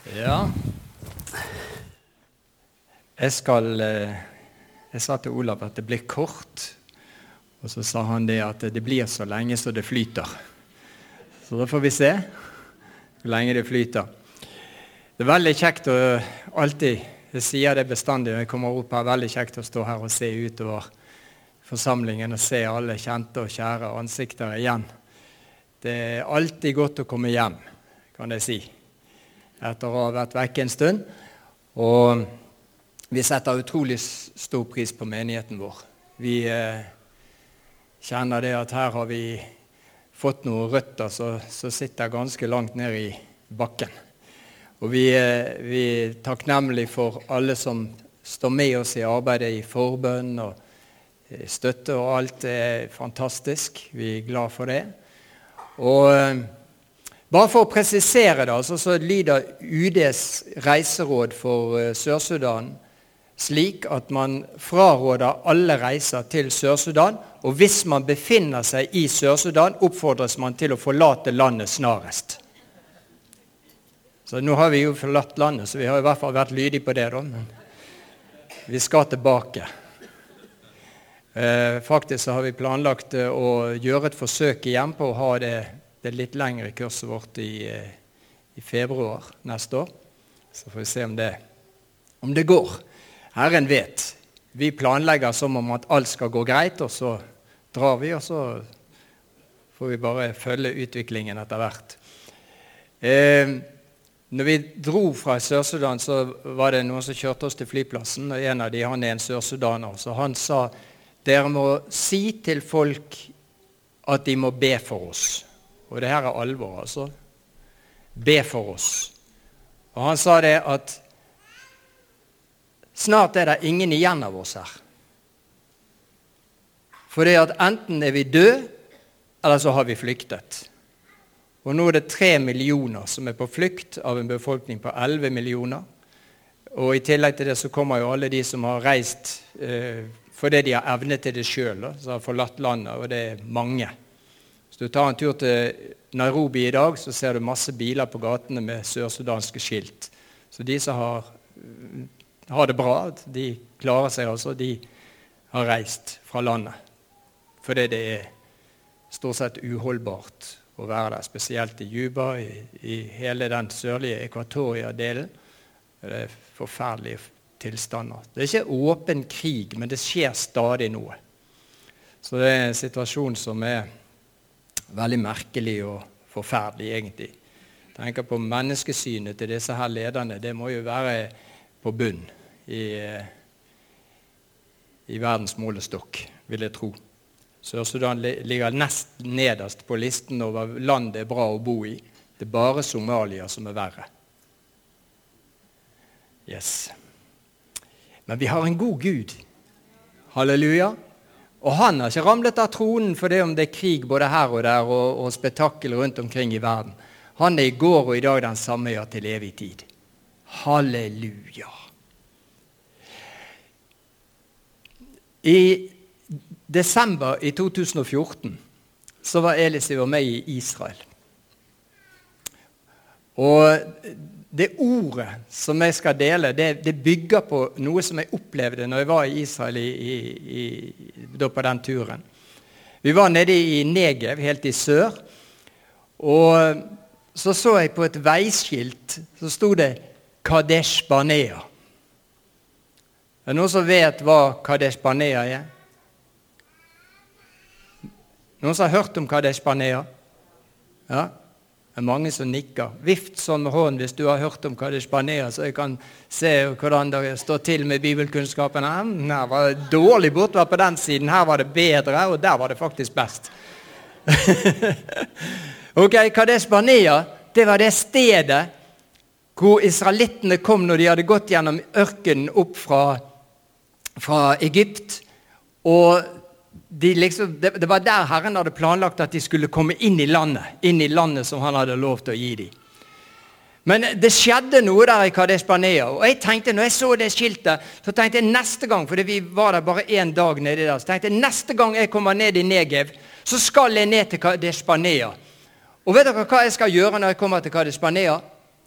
Ja, jeg sa til Olav at det blir kort, og så sa han det at det blir så lenge så det flyter. Så da får vi se hvor lenge det flyter. Det er veldig kjekt å alltid, jeg sier det bestandig når jeg kommer opp her, veldig kjekt å stå her og se utover forsamlingen og se alle kjente og kjære ansikter igjen. Det er alltid godt å komme hjem, kan jeg si, etter å ha vært vekk en stund. Og vi setter utrolig stor pris på menigheten vår. Vi kjenner det at her har vi fått noen røtter som sitter ganske langt ned i bakken. Og vi er takknemlige for alle som står med oss i arbeidet i forbønn og støtte, og alt er fantastisk. Vi er glad for det. Og bare for å presisere det, så lyder UDs reiseråd for Sør-Sudan slik at man fraråder alle reiser til Sør-Sudan, og hvis man befinner seg i Sør-Sudan, oppfordres man til å forlate landet snarest. Så nå har vi jo forlatt landet, så vi har i hvert fall vært lydige på det da, men vi skal tilbake. Faktisk så har vi planlagt å gjøre et forsøk igjen på å ha det litt lengre kurset vårt i februar neste år. Så får vi se om det går. Herren vet. Vi planlegger som om at alt skal gå greit, og så drar vi, og så får vi bare følge utviklingen etter hvert. Når vi dro fra Sør-Sudan, så var det noen som kjørte oss til flyplassen, og en av de, han er en sør-sudaner, så han sa, dere må si til folk at de må be for oss. Og det her er alvor, altså. Be for oss. Og han sa det at snart er det ingen igjen av oss her. For det at enten er vi død, eller så har vi flyktet. Og nå er det 3 millioner som er på flukt av en befolkning på 11 millioner. Og i tillegg til det så kommer jo alle de som har reist fordi de har evnet til det selv, som har forlatt landet, og det er mange. Hvis du tar en tur til Nairobi i dag, så ser du masse biler på gatene med sør-sudanske skilt. Så de som har det bra, de klarer seg altså, de har reist fra landet. Fordi det er stort sett uholdbart å være der, spesielt i Juba, i hele den sørlige Ekvatoria-delen. Det er forferdelige tilstander. Det er ikke åpen krig, men det skjer stadig noe. Så det er en situasjon som er veldig merkelig og forferdelig, egentlig. Tenker på menneskesynet til disse her lederne. Det må jo være på bunn i verdens målestokk, vil jeg tro. Sør-Sudan ligger nest nederst på listen over land det er bra å bo i. Det er bare Somalia som er verre. Yes. Men vi har en god Gud. Halleluja. Og han har ikke ramlet av tronen for det om det er krig både her og der og spetakkel rundt omkring i verden. Han er i går og i dag den samme, ja, til evig tid. Halleluja. I desember i 2014 så var Elise og meg i Israel. Og det ordet som jeg skal dele, det bygger på noe som jeg opplevde når jeg var i Israel da på den turen. Vi var nede i Negev, helt i sør, og så jeg på et veiskilt, så stod det Kadesh Barnea. Er det noen som vet hva Kadesh Barnea er? Noen som har hørt om Kadesh Barnea? Ja. Det er mange som nikker. Vift sånn med hånden hvis du har hørt om Kadesh Barnea, så jeg kan se hvordan det står til med bibelkunnskapen. Her var det dårlig bortover på den siden, her var det bedre, og der var det faktisk best. Ok, Kadesh Barnea, det var det stedet hvor israelittene kom når de hadde gått gjennom ørkenen opp fra Egypt, og det var der Herren hadde planlagt at de skulle komme inn i landet som han hadde lov til å gi dem. Men det skjedde noe der i Kadesh Barnea, og jeg tenkte, når jeg så det skiltet, så tenkte jeg neste gang, fordi vi var der bare en dag nede der, så tenkte jeg neste gang jeg kommer ned i Negev, så skal jeg ned til Kadesh Barnea. Og vet dere hva jeg skal gjøre når jeg kommer til Kadesh Barnea?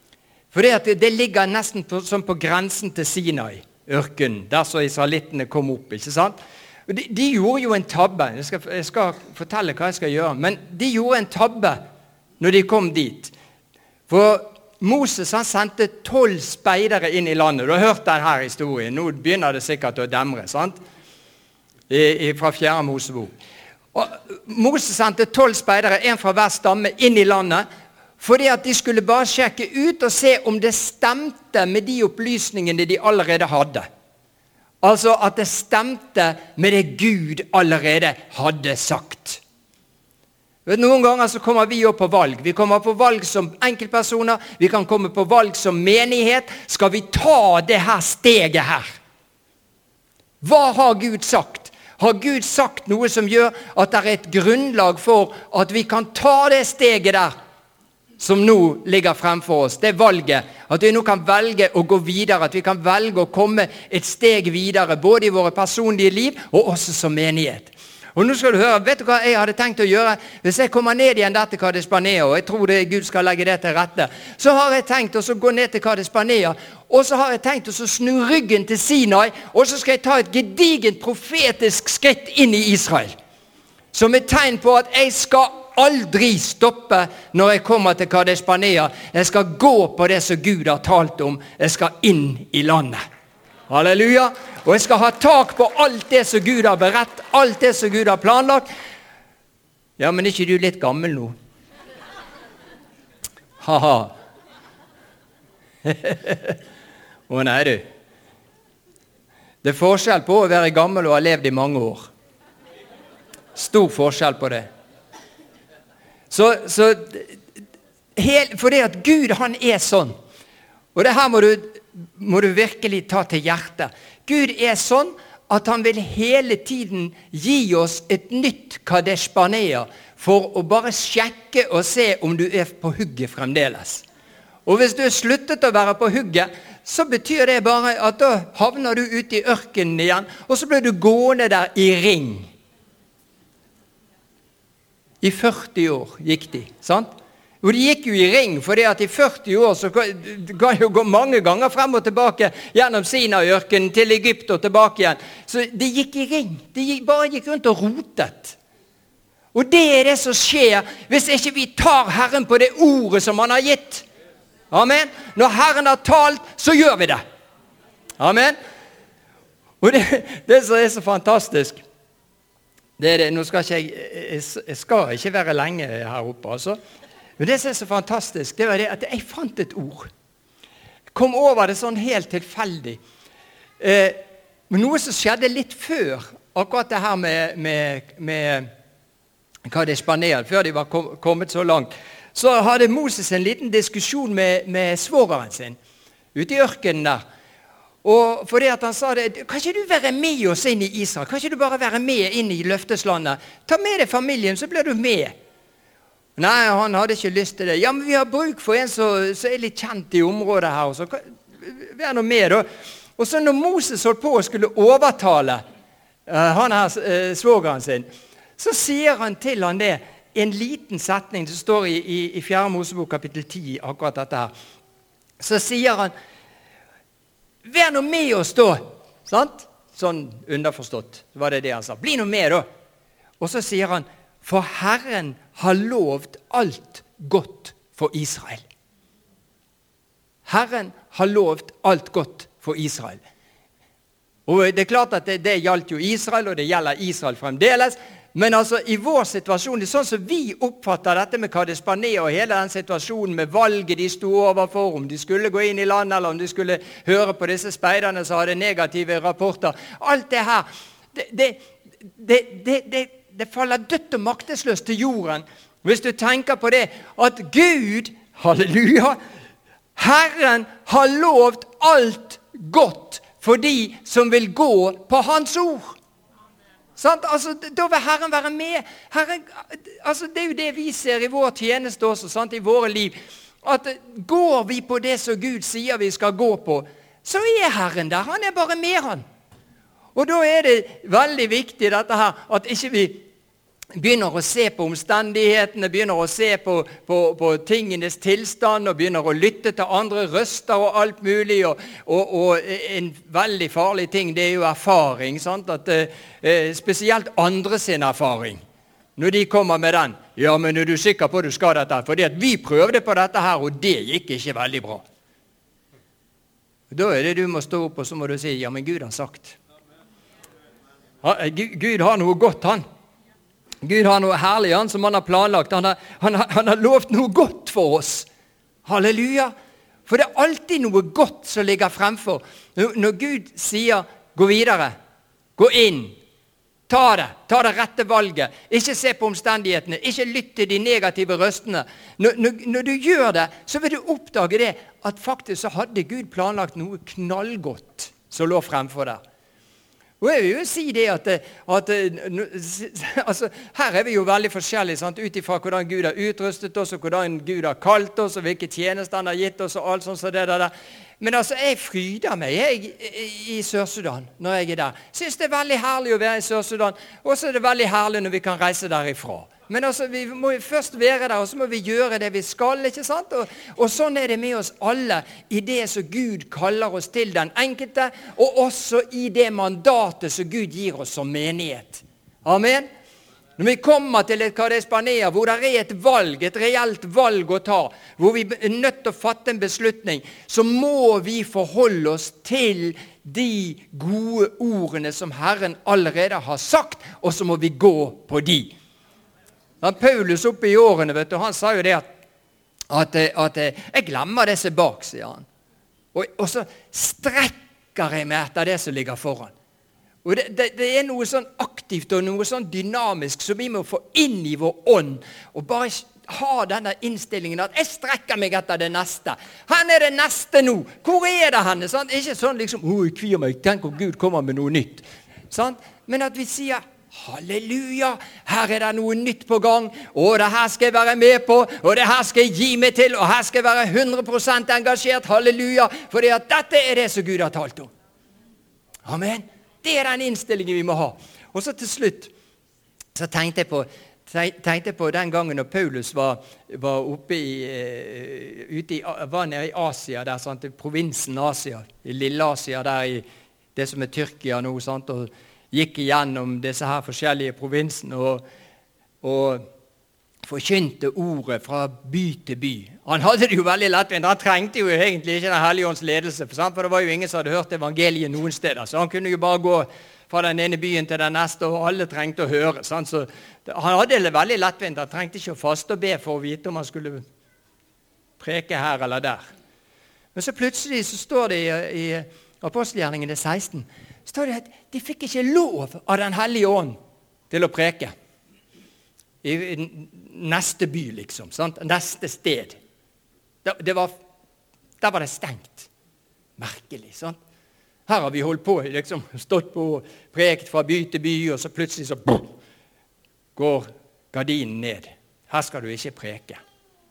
For det ligger nesten som på grensen til Sinai, ørkenen, der så israelittene kom opp, ikke sant? De gjorde jo en tabbe, jeg skal fortelle hva jeg skal gjøre, men de gjorde en tabbe når de kom dit. For Moses han sendte 12 speidere inn i landet. Du har hørt denne historien, nå begynner det sikkert å demre, sant? Fra 4. Mosebok. Og Moses sendte 12 speidere, en fra hver stamme, inn i landet, fordi at de skulle bare sjekke ut og se om det stemte med de opplysningene de allerede hadde. Altså at det stemte med det Gud allerede hadde sagt. Noen ganger så kommer vi opp på valg. Vi kommer på valg som enkeltpersoner, vi kan komme på valg som menighet. Skal vi ta det her steget her? Hva har Gud sagt? Har Gud sagt noe som gjør at det et grunnlag for at vi kan ta det steget der som nå ligger fremfor oss, det valget, at vi nå kan velge å gå videre, at vi kan velge å komme et steg videre, både i våre personlige liv og også som menighet. Og nå skal du høre, vet du hva jeg hadde tenkt å gjøre? Hvis jeg kommer ned igjen der til Kades Barnea, og jeg tror Gud skal legge det til rette, så har jeg tenkt å gå ned til Kades Barnea, og så har jeg tenkt å snu ryggen til Sinai, og så skal jeg ta et gedigent profetisk skritt inn i Israel, som et tegn på at jeg skal aldri stoppe når jeg kommer til Kades Barnea. Jeg skal gå på det som Gud har talt om. Jeg skal inn i landet. Halleluja. Og jeg skal ha tak på alt det som Gud har beredt, alt det som Gud har planlagt. Ja, men er ikke du litt gammel nå? Haha. Å nei du. Det er forskjell på å være gammel og ha levd i mange år. Stor forskjell på det. Fordi at Gud han er sånn, og det her må du virkelig ta til hjertet. Gud er sånn at han vil hele tiden gi oss et nytt Kadesh Barnea for å bare sjekke og se om du er på hugget fremdeles. Og hvis du er sluttet å være på hugget, så betyr det bare at da havner du ute i ørkenen igjen, og så blir du gående der i ring. I 40 år gikk de, sant? Og de gikk jo i ring, fordi at i 40 år så kan jo gå mange ganger frem og tilbake gjennom Sinai-ørkenen til Egypt og tilbake igjen. Så de gikk i ring, bare gikk rundt og rotet. Og det er det som skjer hvis ikke vi tar Herren på det ordet som han har gitt. Amen. Når Herren har talt, så gjør vi det. Amen. Og det som er så fantastisk, nå skal jeg skal ikke være lenge her oppe, altså. Men det som er så fantastisk, det var det at jeg fant et ord. Jeg kom over det sånn helt tilfeldig. Men noe som skjedde litt før, akkurat det her med Kades Barnea, før de var kommet så langt, så hadde Moses en liten diskusjon med svogeren sin, ute i ørkenen der. Og fordi at han sa det, kan ikke du være med oss inn i Israel? Kan ikke du bare være med inn i løfteslandet? Ta med deg familien, så blir du med. Nei, han hadde ikke lyst til det. Ja, men vi har bruk for en som er litt kjent i området her. Så vær nå med da. Og så når Moses holdt på å skulle overtale han her svogeren sin, så sier han til han det, en liten setning som står i 4. Mosebok kapittel 10, akkurat dette her. Så sier han, vær nå med oss da, sant? Sånn underforstått, var det han sa. Bli nå med da. Og så sier han, for Herren har lovt alt godt for Israel. Herren har lovt alt godt for Israel. Og det er klart at det gjaldt jo Israel, og det gjelder Israel fremdeles. Men altså i vår situasjon, det er sånn som vi oppfatter dette med Kades Barnea og hele den situasjonen med valget de stod overfor, om de skulle gå inn i landet, eller om de skulle høre på disse speiderne som hadde negative rapporter. Alt det her, det faller dødt og maktesløst til jorden, hvis du tenker på det, at Gud, halleluja, Herren har lovt alt godt for de som vil gå på hans ord. Sant? Altså, da vil Herren være med. Herren, altså, det er jo det vi ser i vår tjeneste også, sant? I våre liv. At går vi på det som Gud sier vi skal gå på, så er Herren der. Han er bare med han. Og da er det veldig viktig dette her, at ikke vi begynner å se på omstendighetene, begynner å se på tingenes tilstand, og begynner å lytte til andre røster og alt mulig, og en veldig farlig ting, det jo erfaring, sant? At, spesielt andre sin erfaring. Når de kommer med den, ja, men er du sikker på at du skal dette? Fordi at vi prøvde på dette her, og det gikk ikke veldig bra. Da det du må stå opp, og så må du si, ja, men Gud har sagt. Gud har noe godt, han. Gud har noe herlig, han, som han har planlagt. Han har lovt noe godt for oss. Halleluja! For det alltid noe godt som ligger fremfor. Når Gud sier, gå videre, gå inn, ta det rette valget, ikke se på omstendighetene, ikke lytte til de negative røstene. Når du gjør det, så vil du oppdage det, at faktisk så hadde Gud planlagt noe knallgodt som lå fremfor der. Og jeg vil jo si det at altså, her vi jo veldig forskjellige, sant? Ut ifra hvordan Gud har utrustet oss, og hvordan Gud har kalt oss, og hvilke tjenester han har gitt oss, og alt sånt som det der. Men altså, jeg fryder meg i Sør-Sudan når jeg der. Synes det veldig herlig å være i Sør-Sudan, og så det veldig herlig når vi kan reise derifra. Men altså, vi må først være der, og så må vi gjøre det vi skal, ikke sant? Og sånn det med oss alle, i det som Gud kaller oss til den enkelte, og også i det mandatet som Gud gir oss som menighet. Amen? Når vi kommer til et Kades-Barnea, hvor det et valg, et reelt valg å ta, hvor vi nødt til å fatte en beslutning, så må vi forholde oss til de gode ordene som Herren allerede har sagt, og så må vi gå på de. Paulus oppe i årene, vet du, han sa jo det at jeg glemmer det som bak, sier han. Og så strekker jeg meg etter det som ligger foran. Og det noe sånn aktivt og noe sånn dynamisk som vi må få inn i vår ånd, og bare ha denne innstillingen at jeg strekker meg etter det neste. Han det neste nå. Hvor det henne? Sant? Ikke sånn liksom, jeg kvier meg, tenk om Gud kommer med noe nytt. Sant? Men at vi sier, halleluja, her det noe nytt på gang, og det her skal jeg være med på, og det her skal jeg gi meg til, og her skal jeg være 100% engasjert, halleluja, fordi at dette det som Gud har talt om. Amen. Det den innstillingen vi må ha. Og så til slutt, så tenkte jeg på den gangen når Paulus var oppe var nede i Asia, der, sant, i provinsen Asia, i Lille Asia, der i det som Tyrkia nå, sant, og gikk igjennom disse her forskjellige provinsene og forkynte ordet fra by til by. Han hadde det jo veldig lettvint. Han trengte jo egentlig ikke den hellige ånds ledelse, for det var jo ingen som hadde hørt evangeliet noen steder, så han kunne jo bare gå fra den ene byen til den neste, og alle trengte å høre. Sant? Så han hadde det veldig lettvint. Han trengte ikke å faste og be for å vite om han skulle preke her eller der. Men så plutselig så står det i Apostelgjerningene 16, står det at de fikk ikke lov av den hellige ånd til å preke. I neste by, liksom. Sant? Neste sted. Der var det stengt. Merkelig, sant? Her har vi holdt på, liksom, stått på og prekt fra by til by, og så plutselig så går gardinen ned. Her skal du ikke preke.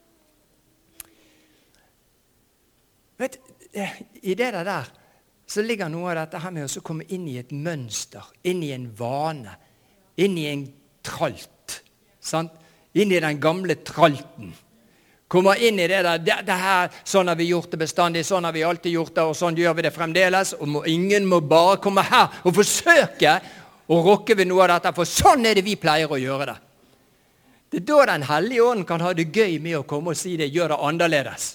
Vet, i det der, så ligger noe av dette her med å komme inn i et mønster, inn i en vane, inn i en tralt. Sant? Inn i den gamle tralten. Kommer inn i det der, det her, sånn har vi gjort det bestandig, sånn har vi alltid gjort det, og sånn gjør vi det fremdeles, og ingen må bare komme her og forsøke å rokke ved noe av dette, for sånn det vi pleier å gjøre det. Det da den hellige ånden kan ha det gøy med å komme og si det, gjør det annerledes.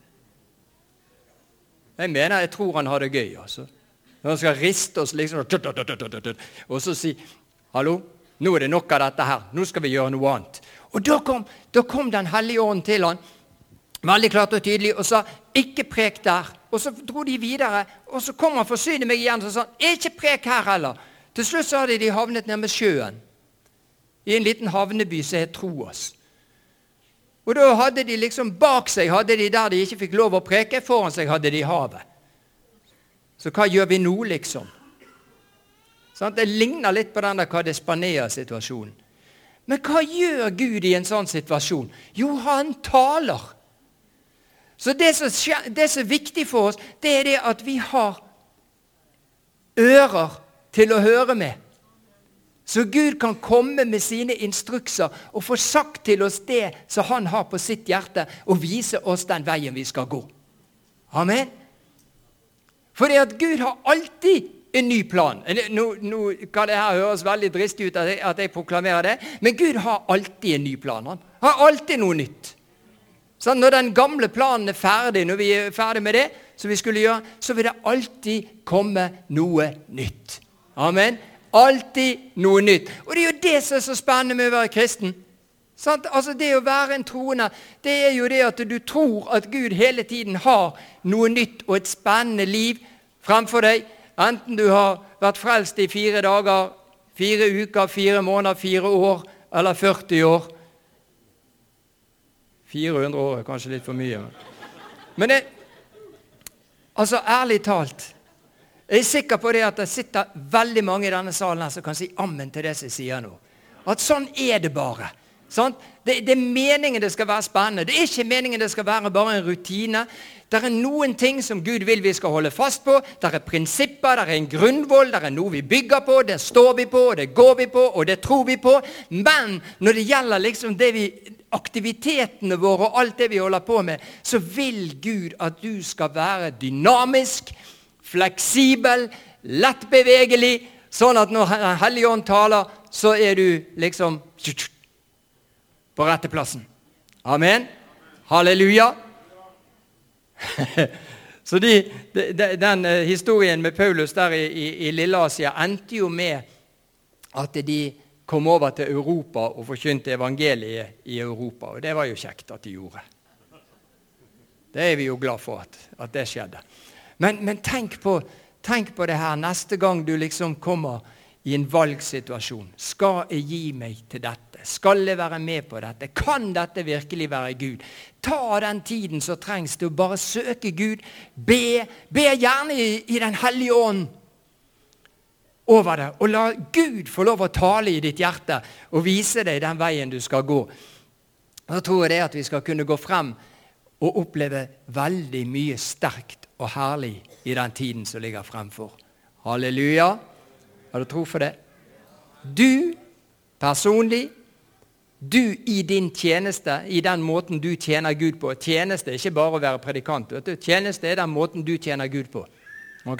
Jeg tror han har det gøy, altså. Når han skal riste oss liksom, og så si, hallo, nå det nok av dette her, nå skal vi gjøre noe annet. Og da kom den hellige ånden til han, veldig klart og tydelig, og sa, ikke prek der. Og så dro de videre, og så kom han forsyne meg igjen, og sa, ikke prek her heller. Til slutt så hadde de havnet ned med sjøen, i en liten havneby som het Troas. Og da hadde de liksom bak seg, hadde de der de ikke fikk lov å preke, foran seg hadde de havet. Så hva gjør vi nå liksom? Sånn, det ligner litt på den der Kades-Barnea-situasjonen. Men hva gjør Gud i en sånn situasjon? Jo, han taler. Så det som er viktig for oss, det er det at vi har ører til å høre med. Så Gud kan komme med sine instrukser og få sagt til oss det som han har på sitt hjerte, og vise oss den veien vi skal gå. Amen. Fordi at Gud har alltid en ny plan. Nå kan det her høres veldig dristig ut at jeg proklamerer det, men Gud har alltid en ny plan. Han har alltid noe nytt. Så når den gamle planen er ferdig, når vi er ferdig med det som vi skulle gjøre, så vil det alltid komme noe nytt. Amen. Alltid noe nytt. Og det er jo det som er så spennende med å være kristen. Sant? Altså det å være en troende, det er jo det at du tror at Gud hele tiden har noe nytt og et spennende liv fremfor deg. Enten du har vært frelst i 4 dager, 4 uker, 4 måneder, 4 år eller 40 år. 400 år er kanskje litt for mye. Men det, altså ærlig talt, jeg er sikker på det at det sitter veldig mange i denne salen her som kan si amen til det som jeg sier nå. At sånn er det bare. Sant? Det er meningen det skal være spennende. Det er ikke meningen det skal være bare en rutine. Det er noen ting som Gud vil vi skal holde fast på. Det er prinsipper, det er en grunnvoll, det er noe vi bygger på, det står vi på, det går vi på, og det tror vi på. Men når det gjelder liksom aktivitetene våre og alt det vi holder på med, så vil Gud at du skal være dynamisk, fleksibel, lettbevegelig, sånn at når Den hellige ånd taler, så er du liksom på rette plassen. Amen. Halleluja. Så den historien med Paulus der i Lilleasia endte jo med at de kom over til Europa og forkynte evangeliet i Europa, og det var jo kjekt at de gjorde. Det er vi jo glad for at det skjedde. Men tenk på det her neste gang du liksom kommer i en valgsituasjon. Skal jeg gi meg til dette? Skal jeg være med på dette? Kan dette virkelig være Gud? Ta den tiden som trengs til å bare søke Gud. Be gjerne i Den hellige ånd over det. Og la Gud få lov å tale i ditt hjerte og vise deg den veien du skal gå. Da tror jeg det at vi skal kunne gå frem og oppleve veldig mye sterkt og herlig i den tiden som ligger fremfor. Halleluja. Har du tro for det? Du, personlig, du i din tjeneste, i den måten du tjener Gud på. Tjeneste er ikke bare å være predikant. Vet du? Tjeneste er den måten du tjener Gud på. Ok?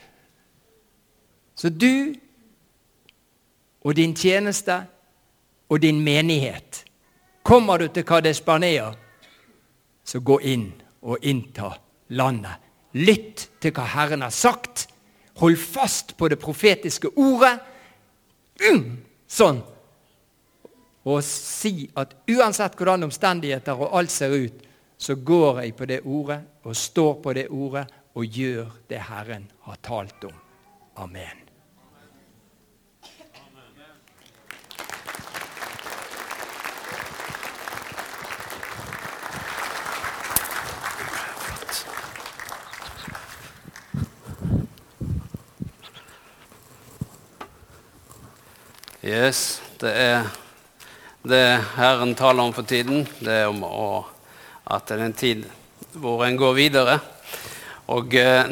Så du og din tjeneste og din menighet, kommer du til Kades Barnea, så gå inn og innta landet. Lytt til hva Herren har sagt. Hold fast på det profetiske ordet. Sånn. Og si at uansett hvordan omstendigheter og alt ser ut, så går jeg på det ordet, og står på det ordet, og gjør det Herren har talt om. Amen. Yes, det er det Herren taler om for tiden. Det er om at det er en tid hvor en går videre. Og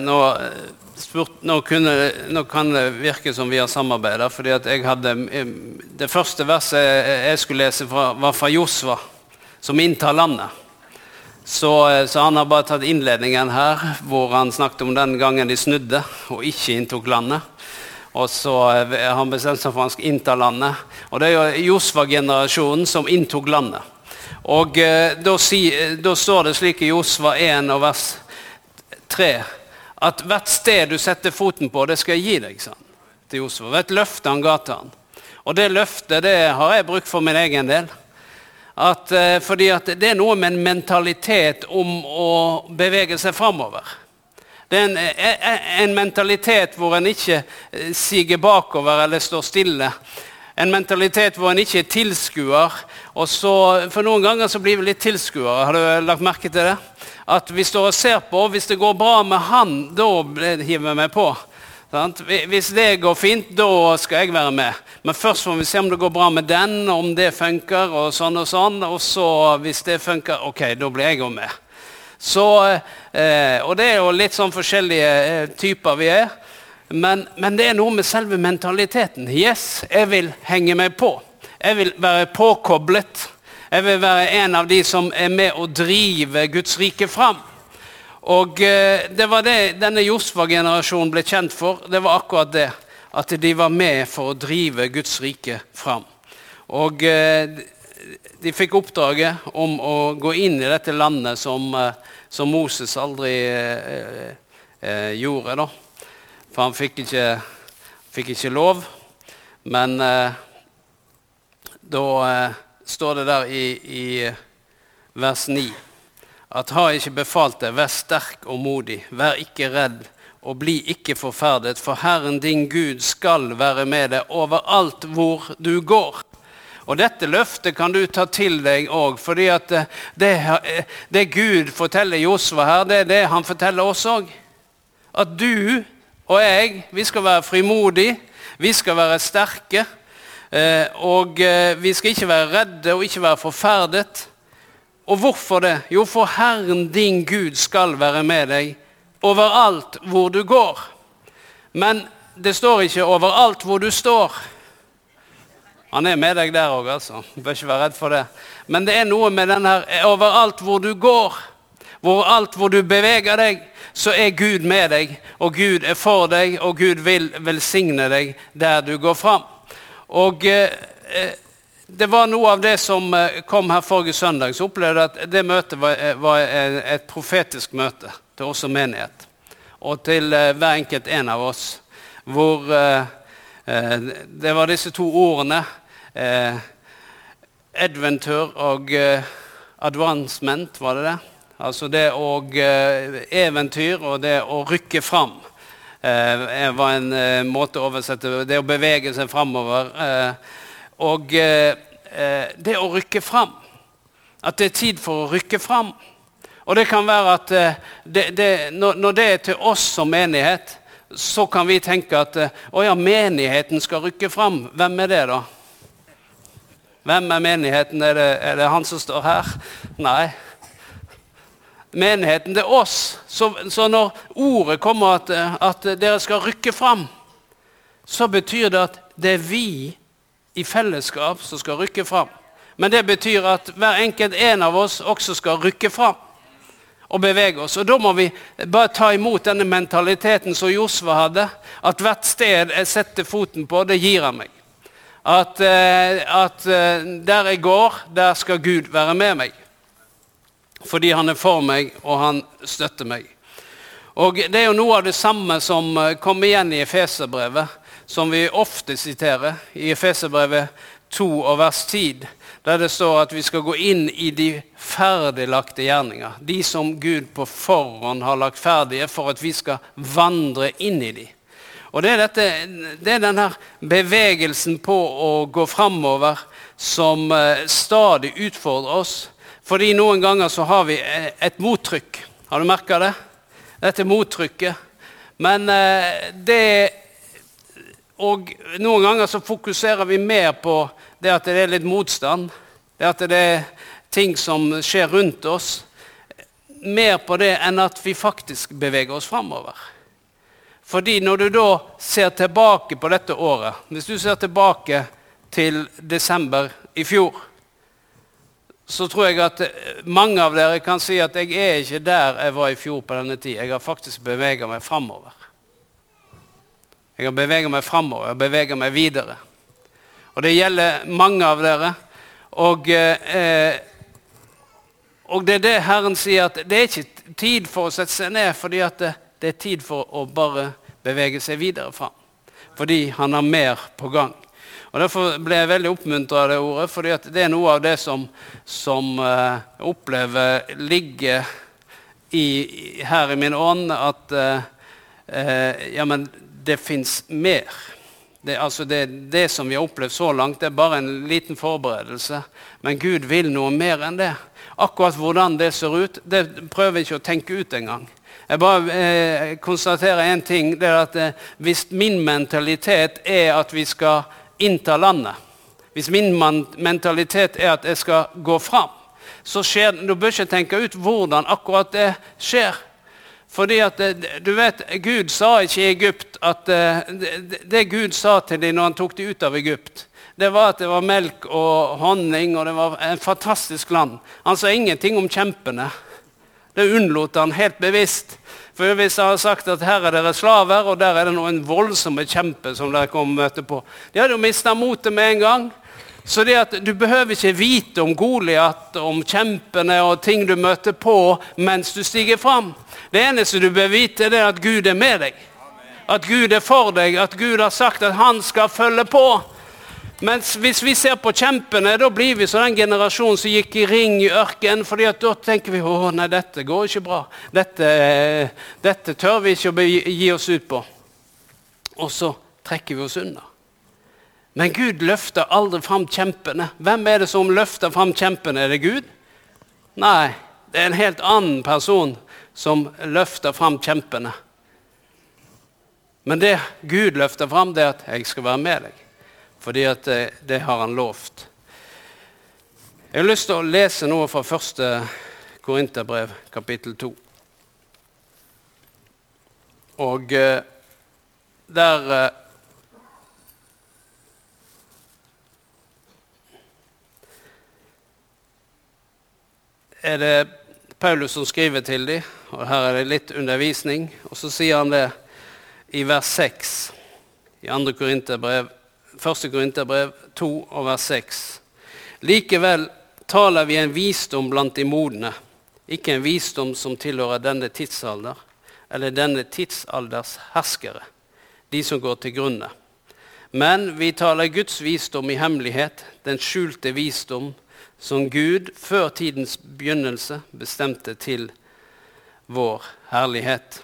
nå kan det virke som vi har samarbeidet, fordi at jeg hadde det første verset jeg skulle lese var fra Josva, som inntar landet. Så han har bare tatt innledningen her, hvor han snakket om den gangen de snudde og ikke inntok landet. Og så har han bestemt seg for at han skal innta landet. Og det er jo Josva-generasjonen som inntok landet. Og da står det slik i Josva 1 og vers 3, at hvert sted du setter foten på, det skal jeg gi deg, sånn, til Josva. Det er et løfte han ga til han. Og det løftet, det har jeg brukt for min egen del. Fordi at det er noe med en mentalitet om å bevege seg fremover. Det er en mentalitet hvor en ikke siger bakover eller står stille. En mentalitet hvor en ikke er tilskuer. Og så, for noen ganger så blir vi litt tilskuere. Har du lagt merke til det? At vi står og ser på, hvis det går bra med han, da hiver jeg meg på. Sant? Hvis det går fint, da skal jeg være med. Men først får vi se om det går bra med den, om det funker og sånn. Og så hvis det funker, ok, da blir jeg også med. Så, og det er jo litt sånn forskjellige typer vi er. Men det noe med selve mentaliteten. Yes, jeg vil henge meg på. Jeg vil være påkoblet. Jeg vil være en av de som med å drive Guds rike fram. Og det var det denne Josva-generasjonen ble kjent for. Det var akkurat det. At de var med for å drive Guds rike fram. Og de fikk oppdraget om å gå inn i dette landet som Moses aldri gjorde da. For han fikk ikke lov. Men da står det der i vers 9 at har ikke befalt deg, vær sterk og modig, vær ikke redd og bli ikke forferdet, for Herren din Gud skal være med deg overalt hvor du går. Og dette løftet kan du ta til deg også, fordi at det Gud forteller Josva her, det det han forteller oss også. At du og jeg, vi skal være frimodige, vi skal være sterke, og vi skal ikke være redde og ikke være forferdet. Og hvorfor det? Jo, for Herren din Gud skal være med deg overalt hvor du går. Men det står ikke overalt hvor du står. Han med deg der også, altså. Du bør ikke være redd for det. Men det noe med den her, overalt hvor du går, overalt hvor du beveger deg, så Gud med deg, og Gud for deg, og Gud vil velsigne deg der du går fram. Og det var noe av det som kom her forrige søndag, så opplevde jeg at det møtet var et profetisk møte til oss som menighet, og til hver enkelt en av oss, hvor det var disse to ordene, adventure og advancement, var det det? Altså det å eventyr og det å rykke fram. Var en måte å oversette det å bevege seg fremover. Og det å rykke fram. At det tid for å rykke fram. Og det kan være at når det til oss som menighet, så kan vi tenke at menigheten skal rykke fram. Hvem det da? Hvem menigheten? Er det han som står her? Nei. Menigheten, det oss. Så når ordet kommer at dere skal rykke fram, så betyr det at det vi i fellesskap som skal rykke fram. Men det betyr at hver enkelt en av oss også skal rykke fram og bevege oss. Og da må vi bare ta imot denne mentaliteten som Josva hadde, at hvert sted jeg setter foten på, det gir han meg. At der jeg går, der skal Gud være med meg. Fordi han for meg, og han støtter meg. Og det jo noe av det samme som kommer igjen i Efeserbrevet, som vi ofte siterer, i Efeserbrevet 2 og vers 10, der det står at vi skal gå inn i de ferdiglagte gjerninger, de som Gud på forhånd har lagt ferdige for at vi skal vandre inn i de. Og det denne bevegelsen på å gå fremover som stadig utfordrer oss, fordi noen ganger så har vi et mottrykk. Har du merket det? Dette mottrykket. Men og noen ganger så fokuserer vi mer på det at det litt motstand, det at det ting som skjer rundt oss, mer på det enn at vi faktisk beveger oss fremover. Fordi når du da ser tilbake på dette året, hvis du ser tilbake til desember i fjor, så tror jeg at mange av dere kan si at jeg ikke der jeg var i fjor på denne tid. Jeg har faktisk beveget meg fremover. Jeg har beveget meg fremover, jeg beveger meg videre. Og det gjelder mange av dere. Og det det Herren sier, at det ikke tid for å sette seg ned, fordi at det tid for å bare bevege seg videre frem. Fordi han har mer på gang. Og derfor ble jeg veldig oppmuntret av det ordet, fordi at det noe av det som jeg opplever ligger her i min ånd, at men det finnes mer. Det som vi har opplevd så langt, det bare en liten forberedelse. Men Gud vil noe mer enn det. Akkurat hvordan det ser ut, det prøver jeg ikke å tenke ut engang. Jeg bare konstaterer en ting, det at hvis min mentalitet at vi skal innta landet, hvis min mentalitet at jeg skal gå fram, så skjer det, du bør ikke tenke ut hvordan akkurat det skjer. Fordi at, du vet, Gud sa ikke i Egypt at det Gud sa til dem når han tok dem ut av Egypt, det var at det var melk og honning, og det var en fantastisk land. Han sa ingenting om kjempene. Det unnlot han helt bevisst. For hvis han har sagt at her dere slaver, og der det noen voldsomme kjemper som dere kommer møte på. De hadde jo mistet motet med en gang. Så det at du behøver ikke vite om Goliat, om kjempene og ting du møter på mens du stiger fram. Det eneste du bør vite er at Gud er med deg. At Gud er for deg, at Gud har sagt at han skal følge på. Mens hvis vi ser på kjempene, da blir vi så den generasjonen som gikk i ring i ørken, fordi at da tenker vi, nei, dette går ikke bra. Dette tør vi ikke å gi oss ut på. Og så trekker vi oss unna. Men Gud løfter aldri fram kjempene. Hvem er det som løfter fram kjempene? Er det Gud? Nei, det er en helt annen person som løfter fram kjempene. Men det Gud løfter fram, det er at jeg skal være med deg. Fordi at det har han lovt. Jeg har lyst til å lese noe fra 1. Korinterbrev, kapittel 2. Og der er det Paulus som skriver til dem, og her er det litt undervisning, og så sier han det i vers 6 i 1. Korinterbrev 2 og vers 6. Likevel taler vi en visdom blant de modne, ikke en visdom som tilhører denne tidsalder, eller denne tidsalders herskere, de som går til grunne. Men vi taler Guds visdom i hemmelighet, den skjulte visdom som Gud før tidens begynnelse bestemte til vår herlighet.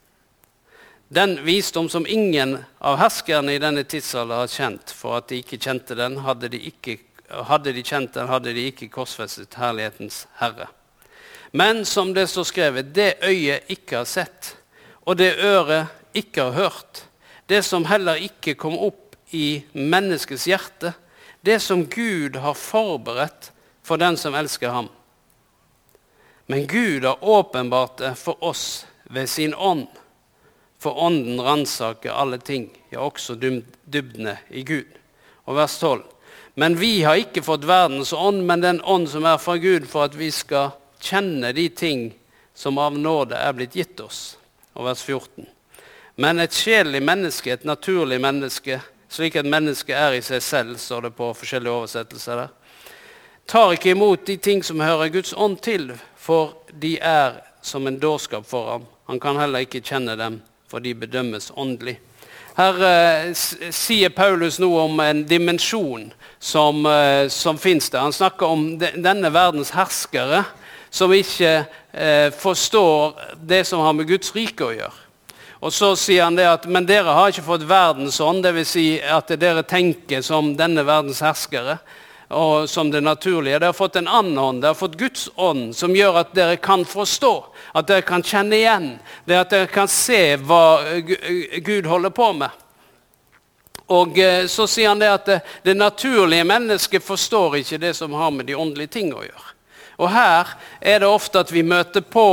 Den visdom som ingen av herskerne i denne tidsalder har kjent, for at de ikke kjente den, hadde de kjent den, hadde de ikke korsfestet herlighetens Herre. Men som det står skrevet, det øyet ikke har sett, og det øret ikke har hørt, det som heller ikke kom opp i menneskets hjerte, det som Gud har forberedt for den som elsker ham. Men Gud har åpenbart det for oss ved sin ånd, for ånden ransaker alle ting, ja også dybdene i Gud. Og vers 12. Men vi har ikke fått verdens ånd, men den ånd som er fra Gud, for at vi skal kjenne de ting som av nåde er blitt gitt oss. Og vers 14. Men et sjelelig menneske, et naturlig menneske, slik et menneske er i seg selv, står det på forskjellige oversettelser der, tar ikke imot de ting som hører Guds ånd til, for de er som en dårskap for ham. Han kan heller ikke kjenne dem, for de bedømmes åndelig. Her sier Paulus noe om en dimensjon som finnes der. Han snakker om denne verdens herskere som ikke forstår det som har med Guds rike å gjøre. Og så sier han det at, men dere har ikke fått verdens ånd, det vil si at dere tenker som denne verdens herskere, og som det naturlige. Dere har fått en annen ånd, dere har fått Guds ånd, som gjør at dere kan forstå, at dere kan kjenne igjen, det at dere kan se hva Gud holder på med. Og så sier han det at det naturlige mennesket forstår ikke det som har med de åndelige ting å gjøre. Og her er det ofte at vi møter på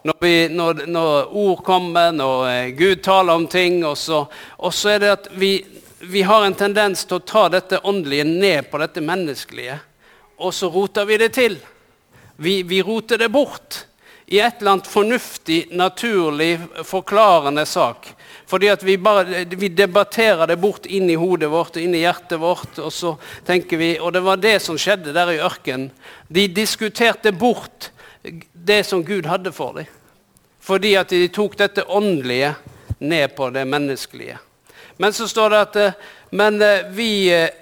når ord kommer, når Gud taler om ting, og så er det at vi har en tendens til å ta dette åndelige ned på dette menneskelige, og så roter vi det til. Vi roter det bort i et eller annet fornuftig, naturlig, forklarende sak. Fordi at vi debatterer det bort inn i hodet vårt, inn i hjertet vårt, og så tenker vi, og det var det som skjedde der i ørkenen. De diskuterte bort det som Gud hadde for dem. Fordi at de tok dette åndelige ned på det menneskelige. Men så står det at vi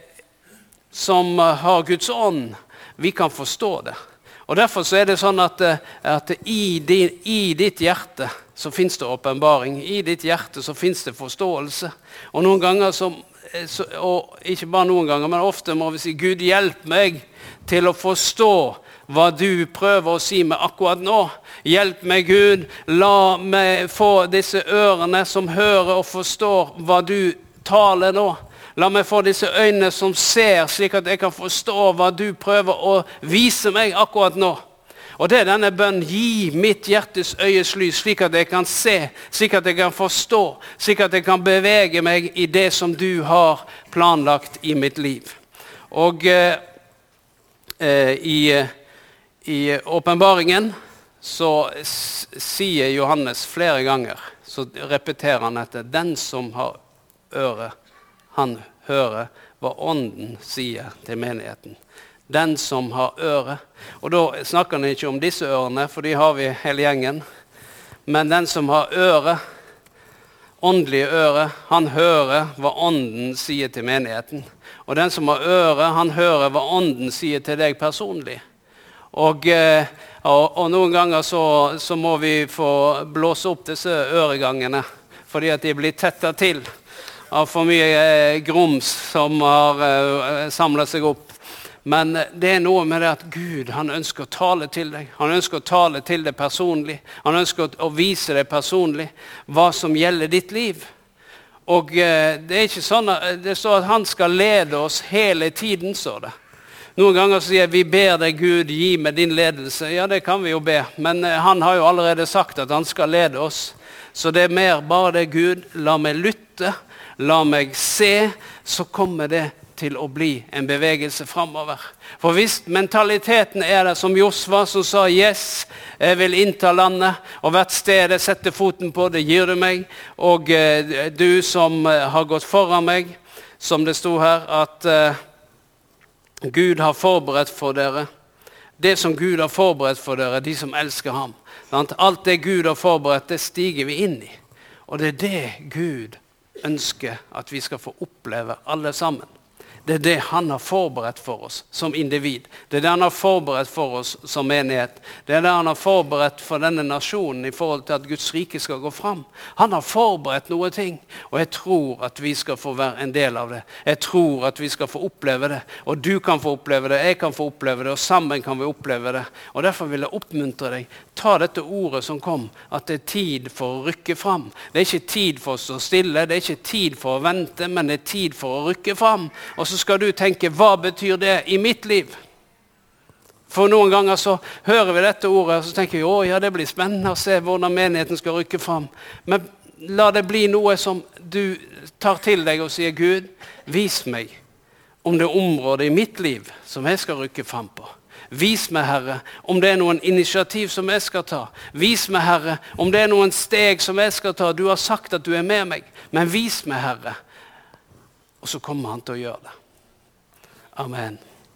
som har Guds ånd, vi kan forstå det. Og derfor så er det sånn at i ditt hjerte så finnes det åpenbaring. I ditt hjerte så finnes det forståelse. Og noen ganger, og ikke bare noen ganger, men ofte må vi si, Gud hjelp meg til å forstå hva du prøver å si meg akkurat nå. Hjelp meg, Gud, la meg få disse ørene som hører og forstår hva du taler nå. La meg få disse øynene som ser, slik at jeg kan forstå hva du prøver å vise meg akkurat nå. Og det er denne bønnen, gi mitt hjertes øyes lys, slik at jeg kan se, slik at jeg kan forstå, slik at jeg kan bevege meg i det som du har planlagt i mitt liv. Og i åpenbaringen så sier Johannes flere ganger, så repeterer han dette, den som har øre, han hører hva ånden sier til menigheten. Den som har øre. Og da snakker han ikke om disse ørene, for de har vi hele gjengen. Men den som har øre, åndelige øre, han hører hva ånden sier til menigheten. Og den som har øre, han hører hva ånden sier til deg personlig. Og noen ganger så må vi få blåse opp disse øregangene, fordi at de blir tettet til av for mye grums som har samlet seg opp. Men det er noe med det at Gud, han ønsker å tale til deg. Han ønsker å tale til deg personlig. Han ønsker å vise deg personlig hva som gjelder ditt liv. Og det er ikke sånn at det står at han skal lede oss hele tiden, står det. Noen ganger sier jeg, vi ber deg Gud, gi meg din ledelse. Ja, det kan vi jo be. Men han har jo allerede sagt at han skal lede oss. Så det er mer bare det Gud, la meg lytte, la meg se, så kommer det til å bli en bevegelse fremover. For hvis mentaliteten er det som Josva som sa, yes, jeg vil innta landet, og hvert sted jeg setter foten på, det gir du meg, og du som har gått foran meg, som det sto her, at Gud har forberedt for dere, det som Gud har forberedt for dere, de som elsker ham. Alt det Gud har forberedt, det stiger vi inn i. Og det er det Gud ønsker at vi skal få oppleve alle sammen. Det er det han har forberedt for oss som individ. Det er det han har forberedt for oss som menighet. Det er det han har forberedt for denne nasjonen i forhold til at Guds rike skal gå fram. Han har forberedt noe ting, og jeg tror at vi skal få være en del av det. Jeg tror at vi skal få oppleve det, og du kan få oppleve det, jeg kan få oppleve det, og sammen kan vi oppleve det. Og derfor vil jeg oppmuntre deg. Ta dette ordet som kom, at det er tid for å rykke fram. Det er ikke tid for å stå stille, det er ikke tid for å vente, men det er tid for å rykke fram. Og så skal du tenke, hva betyr det i mitt liv? For noen ganger så hører vi dette ordet, og så tenker vi, ja, det blir spennende å se hvordan menigheten skal rykke fram. Men la det bli noe som du tar til deg og sier, Gud, vis meg om det området i mitt liv som jeg skal rykke fram på. Vis meg, Herre, om det er noen initiativ som jeg skal ta. Vis meg, Herre, om det er noen steg som jeg skal ta. Du har sagt at du er med meg, men vis meg, Herre. Og så kommer han til å gjøre det. Amen.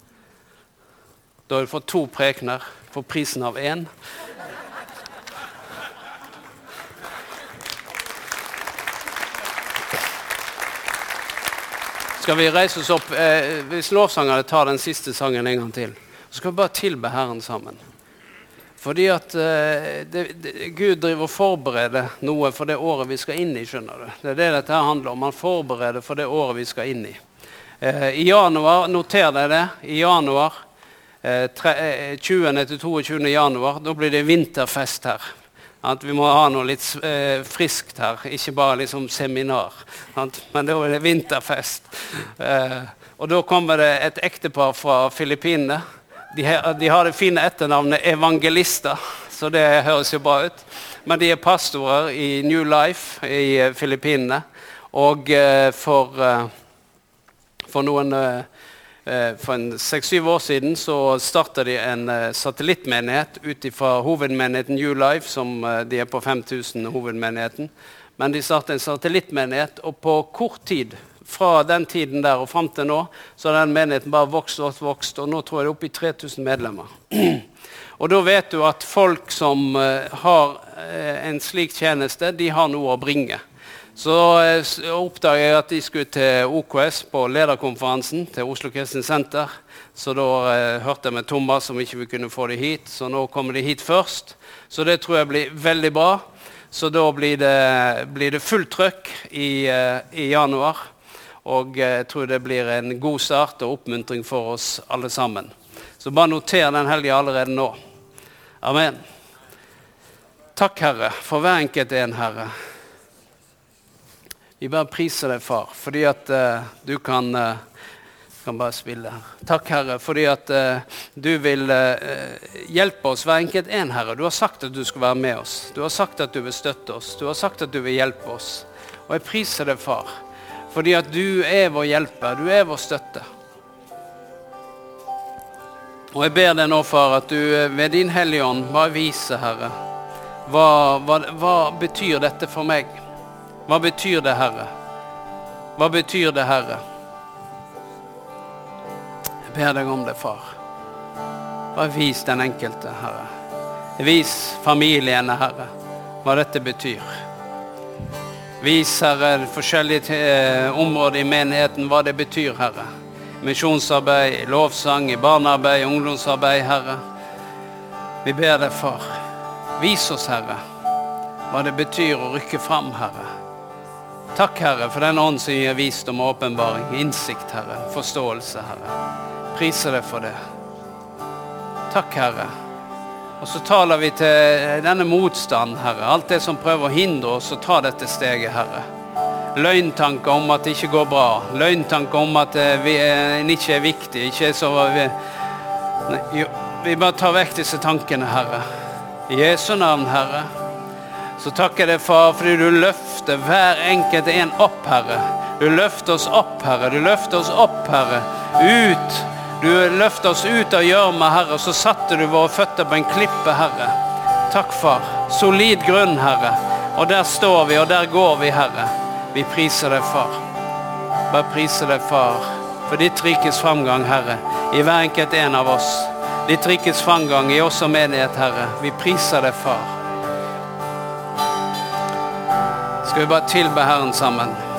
Da har du fått 2 prekener for prisen av 1. Skal vi reise oss opp? Hvis lovsangerne tar den siste sangen en gang til, så skal vi bare tilbe Herren sammen. Fordi at Gud driver og forbereder noe for det året vi skal inn i, skjønner du. Det er det dette handler om. Han forbereder for det året vi skal inn i. I januar, noter deg det, i januar, 20. til 22. januar, da blir det vinterfest her. At vi må ha noe litt friskt her, ikke bare liksom seminar, men da er det vinterfest. Og da kommer det et ektepar fra Filippinene. De har det fine etternavnet Evangelister, så det høres jo bra ut. Men de er pastorer i New Life i Filippinene. Og for en 6-7 år siden så startet de en satellittmenighet ut fra hovedmenigheten New Life, som de er på 5000 hovedmenigheten. Men de startet en satellittmenighet, og på kort tid, fra den tiden der og frem til nå, så har den menigheten bare vokst, og nå tror jeg det er oppe i 3000 medlemmer. Og da vet du at folk som har en slik tjeneste, de har noe å bringe. Så oppdaget jeg at de skulle til OKS på lederkonferansen til Oslo Kristent Senter. Så da hørte jeg med Thomas om ikke vi kunne få det hit, så nå kommer de hit først. Så det tror jeg blir veldig bra. Så da blir det fullt trøkk i januar. Og jeg tror det blir en god start og oppmuntring for oss alle sammen. Så bare noter den helgen allerede nå. Amen. Takk, Herre, for hver enkelt en, Herre. Vi bare priser deg, far, fordi at du kan Kan bare spille her. Takk, Herre, fordi at du vil hjelpe oss hver enkelt en, Herre. Du har sagt at du skal være med oss. Du har sagt at du vil støtte oss. Du har sagt at du vil hjelpe oss. Og jeg priser deg, far, fordi at du vår hjelper. Du vår støtte. Og jeg ber deg nå, far, at du ved din hellige ånd bare viser, Herre, hva betyr dette for meg? Hva betyr det, Herre? Hva betyr det, Herre? Jeg ber deg om det, far. Bare vis den enkelte, Herre. Vis familiene, Herre, hva dette betyr. Vis, Herre, forskjellige områder i menigheten, hva det betyr, Herre. Misjonsarbeid, lovsang, barnearbeid, ungdomsarbeid, Herre. Vi ber deg, far. Vis oss, Herre, hva det betyr å rykke fram, Herre. Takk, Herre, for den ånd som gir visdom og åpenbaring, innsikt, Herre, forståelse, Herre. Priser deg for det. Takk, Herre. Og så taler vi til denne motstand, Herre. Alt det som prøver å hindre oss å ta dette steget, Herre. Løgntanker om at det ikke går bra. Løgntanker om at vi ikke viktig. Ikke så vi bare tar vekk disse tankene, Herre. I Jesu navn, Herre. Så takker jeg deg, far, fordi du løfter hver enkelt en opp, Herre. Du løfter oss opp, Herre. Du løfter oss opp, Herre. Ut. Du løfter oss ut av gjørma, Herre, og så satte du våre føtter på en klippe, Herre. Takk, far. Solid grunn, Herre. Og der står vi, og der går vi, Herre. Vi priser deg, far. Bare priser deg, far, for ditt rikes framgang, Herre, i hver enkelt en av oss. Ditt rikes framgang i oss som menighet, Herre. Vi priser deg, far. Skal vi bare tilbe Herren sammen?